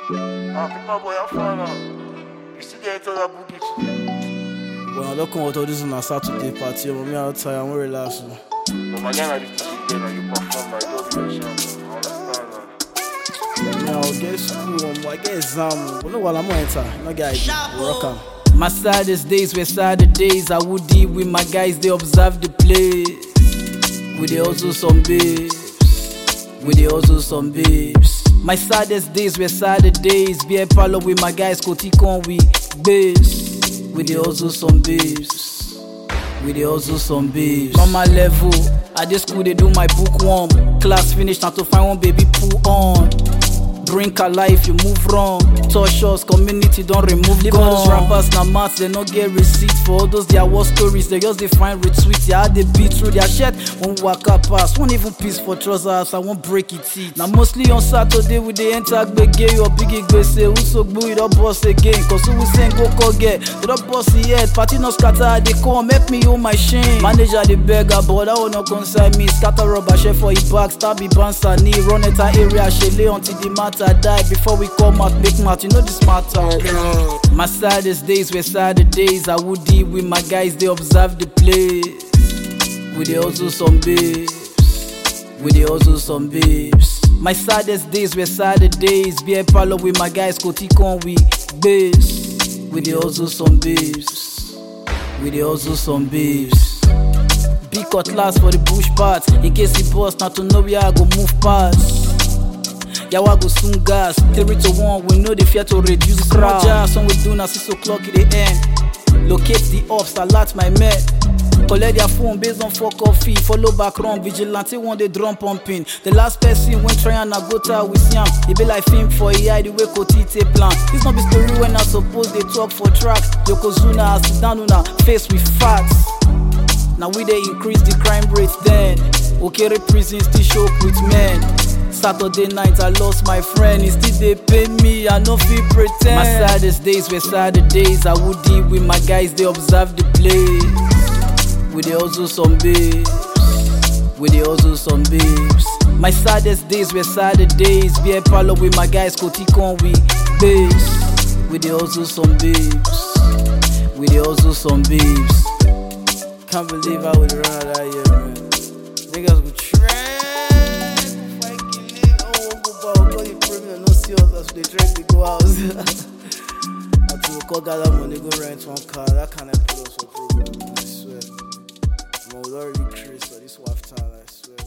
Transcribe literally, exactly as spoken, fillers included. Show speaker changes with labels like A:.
A: Ah, pick my boy, I'm fine now. You still get into that boogie today?
B: Well, I don't come out of this on a Saturday party, but me outside, I'm relaxed.
A: But my guy, I need to see again and you perform like don't be yourself. I understand that.
B: Yeah, I'll get school, um, I get exam. But no, while I'm on enter, no guy, rock am.
C: My saddest days were sadder days. I would deal with my guys, they observe the place. We dey also some babes. We dey also some babes. My saddest days were sadder days. Beer parlor with my guys, Kotikon we babes. We dey also some babes. We dey also some babes. On my level, at this school they do my bookworm. Class finished, now to find one baby pull on. Drink a life, you move wrong. Touch us, community don't remove Leave all those rappers na maths, they no get receipts. For all those their war stories, they just define retweets. Yeah, they beat through their shit. One waka pass, one even piece for trousers, I won't break it teeth. Now mostly on Saturday we dey enter gbege or big gbese. Who so gboo it up boss again? Cause who we saying go call get? They don't boss yet, party no scatter, they come help me hold my shame. Manager the beggar, but that will not concern me. Scatter rubber share for his back, stab the bouncer knee. Run at her area, she lay until the matter die. Before we come out, make math, you know this matter. My saddest days were sadder days. I would deal with my guys, they observe the place. We dey also some babes. We dey also some babes. My saddest days were sadder days. Beer parlor with my guys, Kotikon we babes. We dey also some babes. We dey also some babes. Big cutlass for the bush parts. In case he bust, not to know where I go move past. Yawa go soon gas, three to one, we know the fear to reduce crowd. Jazz, when we do now six o'clock in the end. Locate the ops, alert my men. Collect their phone based on four coffee. Follow back run, vigilante one day drum pumping. The last person when try and go to with Siam. It be like film for A I, the way Kotite plan. This not be story when I suppose they talk for track. Yokozuna, sit down on face with facts. Now we they increase the crime rate then. Okere prison still show up with men. Saturday night I lost my friend, he still they pay me, I no fit pretend. My saddest days were sadder days. I would deal with my guys, they observe the place. We dey also some babes. We dey also some babes. My saddest days were sadder days. Beer parlor with my guys, Kotikon we babes. We dey also some babes. We dey also some babes.
B: Can't believe I would run out that year, man. Niggas go trend. No see us as they try to go out. Until we call gather money, go rent one car. That kind of put us for problem, I swear. I'm already crazy for this wife time, I swear.